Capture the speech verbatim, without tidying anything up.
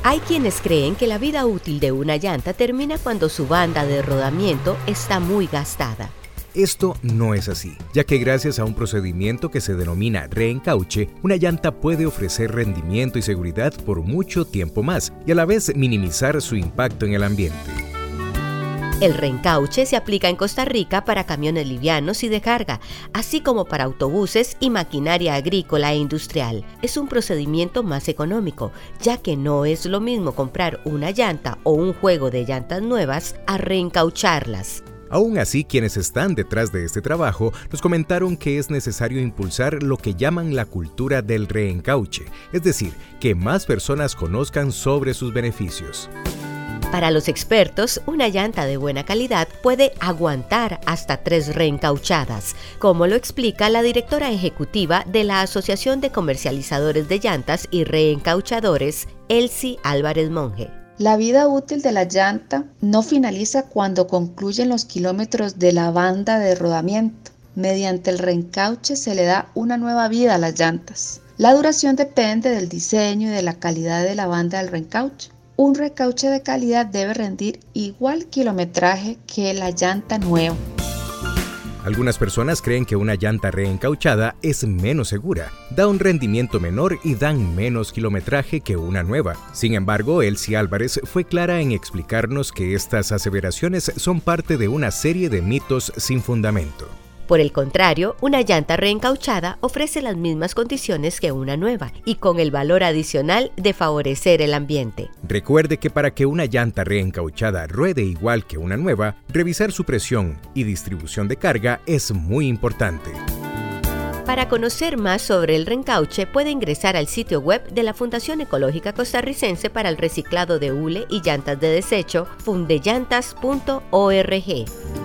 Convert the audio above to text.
Hay quienes creen que la vida útil de una llanta termina cuando su banda de rodamiento está muy gastada. Esto no es así, ya que gracias a un procedimiento que se denomina reencauche, una llanta puede ofrecer rendimiento y seguridad por mucho tiempo más y a la vez minimizar su impacto en el ambiente. El reencauche se aplica en Costa Rica para camiones livianos y de carga, así como para autobuses y maquinaria agrícola e industrial. Es un procedimiento más económico, ya que no es lo mismo comprar una llanta o un juego de llantas nuevas a reencaucharlas. Aún así, quienes están detrás de este trabajo nos comentaron que es necesario impulsar lo que llaman la cultura del reencauche, es decir, que más personas conozcan sobre sus beneficios. Para los expertos, una llanta de buena calidad puede aguantar hasta tres reencauchadas, como lo explica la directora ejecutiva de la Asociación de Comercializadores de Llantas y Reencauchadores, Elsie Álvarez Monge. La vida útil de la llanta no finaliza cuando concluyen los kilómetros de la banda de rodamiento. Mediante el reencauche se le da una nueva vida a las llantas. La duración depende del diseño y de la calidad de la banda del reencauche. Un reencauche de calidad debe rendir igual kilometraje que la llanta nueva. Algunas personas creen que una llanta reencauchada es menos segura, da un rendimiento menor y dan menos kilometraje que una nueva. Sin embargo, Elsie Álvarez fue clara en explicarnos que estas aseveraciones son parte de una serie de mitos sin fundamento. Por el contrario, una llanta reencauchada ofrece las mismas condiciones que una nueva y con el valor adicional de favorecer el ambiente. Recuerde que para que una llanta reencauchada ruede igual que una nueva, revisar su presión y distribución de carga es muy importante. Para conocer más sobre el reencauche, puede ingresar al sitio web de la Fundación Ecológica Costarricense para el Reciclado de Hule y Llantas de Desecho, fundellantas punto org.